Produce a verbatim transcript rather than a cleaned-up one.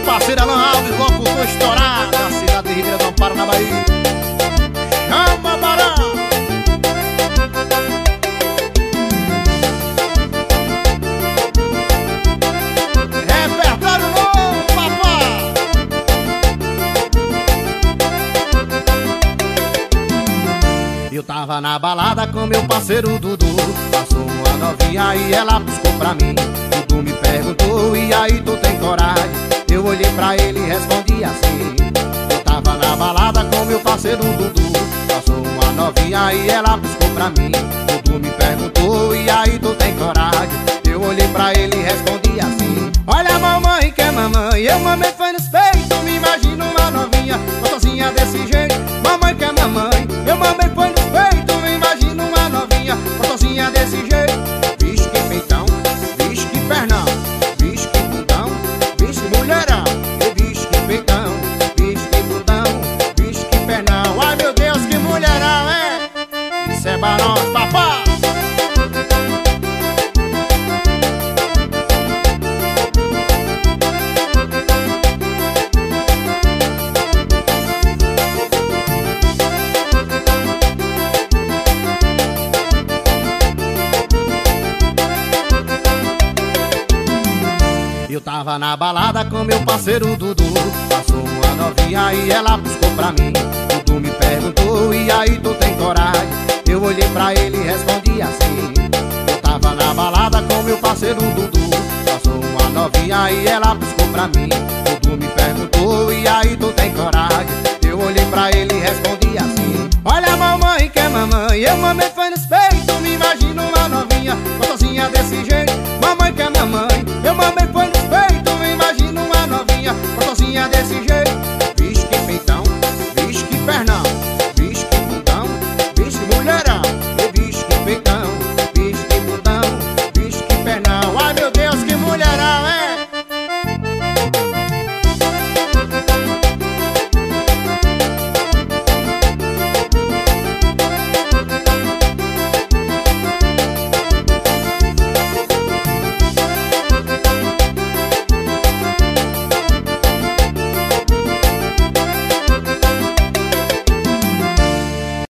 parceiro Alan Alves, locutor estourado da cidade de Ribeirão do Amparo, na Bahia. Chama Barão. Repertório novo, papai. Eu tava na balada com meu parceiro Dudu. Passou uma novinha e ela buscou pra mim. Dudu me perguntou, e aí tu tem coragem? Eu olhei pra ele e respondi assim. Eu tava na balada com meu parceiro Dudu. Passou uma novinha e ela buscou pra mim. Dudu me perguntou, e aí tu tem coragem? Eu olhei pra ele e respondi assim. Olha a mamãe que é mamãe, eu mamei foi nos peitos. Me imagino uma novinha, gostosinha desse jeito. Mamãe que é mamãe, eu mamei foi nos peitos. Me imagino uma novinha, gostosinha desse jeito. Vixe que peitão, vixe que pernão, vixe que bundão, vixe que mulherão. E vixe que peitão, vixe que bundão, vixe que pernão. Ai meu Deus, que mulherão, é? Isso é barão, papai. Eu tava na balada com meu parceiro Dudu. Passou uma novinha e ela buscou pra mim. Dudu me perguntou, e aí tu tem coragem? Eu olhei pra ele e respondi assim. Eu tava na balada com meu parceiro Dudu. Passou uma novinha e ela buscou pra mim. Dudu me perguntou, e aí tu tem coragem? Eu olhei pra ele e respondi assim. Olha a mamãe que é mamãe, eu mamei foi nos peitos. Me imagino uma novinha, gostosinha desse jeito. Mamãe que é mamãe, eu mamei foi